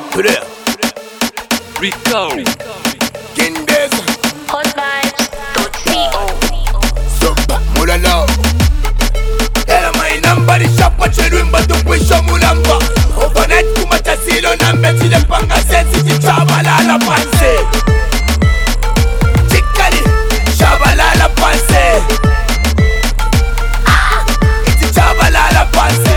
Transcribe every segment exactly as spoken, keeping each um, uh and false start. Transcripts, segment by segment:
Today Rico Kindes hot vibes dot co. Soba mulala Era my number di shop chirwimba tukwisho mulamba Overnight kumachasilo na mbeti de panga sensi chichabala panse Chikali Shabala panse Ah Chichabala panse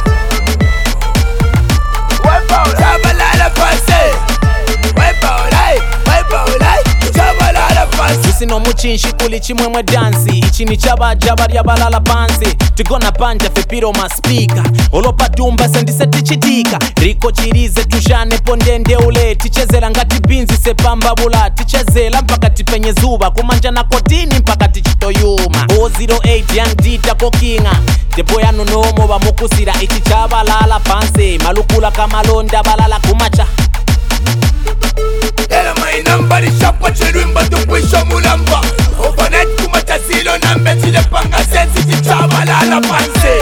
Sino muchinshi kuli chimwemwe dansi ichi ni chaba jaba lyabalala pansi tigona panja fepiro maspika olopa dumba sendise tichitika riko chirize tushane pondende ule tichezela ngati binzi sepamba bula tichezela mpaka tipenye zuba kumanja na kotini mpaka tichitoyuma zero zero eight young dita kokinga depo yanu nomo bamukusira ichi chaba lala pansi malukula kamalonda balala kumacha. Era my number di shop chirwimba tukwisho mulamba Overnight kumachasilo na mbeti de panga sensi chichabala panse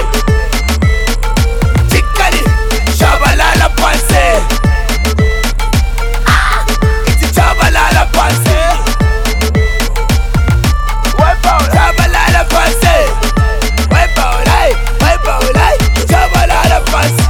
Chikali Shabala panse Ah Chichabala panse Shabala panse Wipe out, wipe out, Shabala panse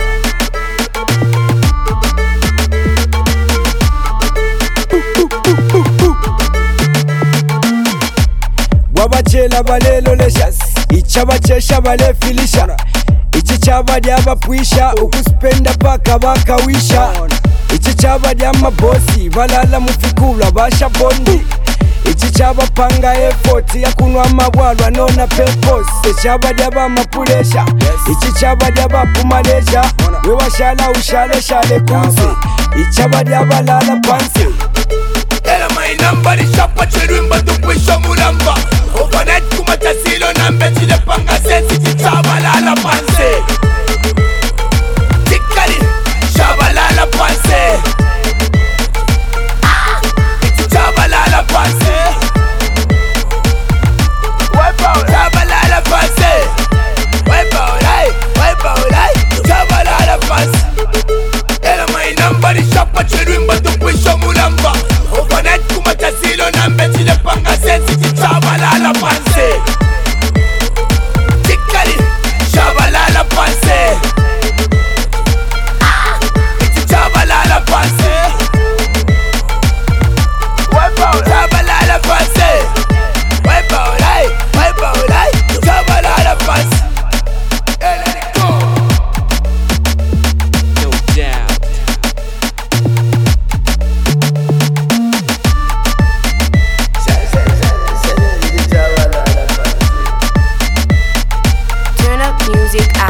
Wabachela balelo leshas ichabachesha bale filisha ichi chaba dyaba pwisha ukuspenda paka bakawisha ichi chaba dyama bosi balala mufikula basha bondi ichi chaba panga effort yakunwa mabwalwa nona pepos chaba dyaba mapulesha ichi chaba dyaba pumalesha we washala ushale shale kunse ichaba dyaba lala panse. Era my number di shop chirwimba tukwisho mulamba Overnight kumachasilo na mbeti de panga sensi chichabala panse Chikali Shabala panse Ah Chichabala panse Wipe out Shabala panse Wipe out, wipe out Shabala panse Era my number di shop chirwimba tukwisho mulamba Overnight kumachasilo na mbeti de panga sensi chichabala panse Chikali Shabala panse Ah Chichabala panse Wipe out Shabala panse Wipe out, wipe out Shabala panse Hey, let it go No doubt. Turn up music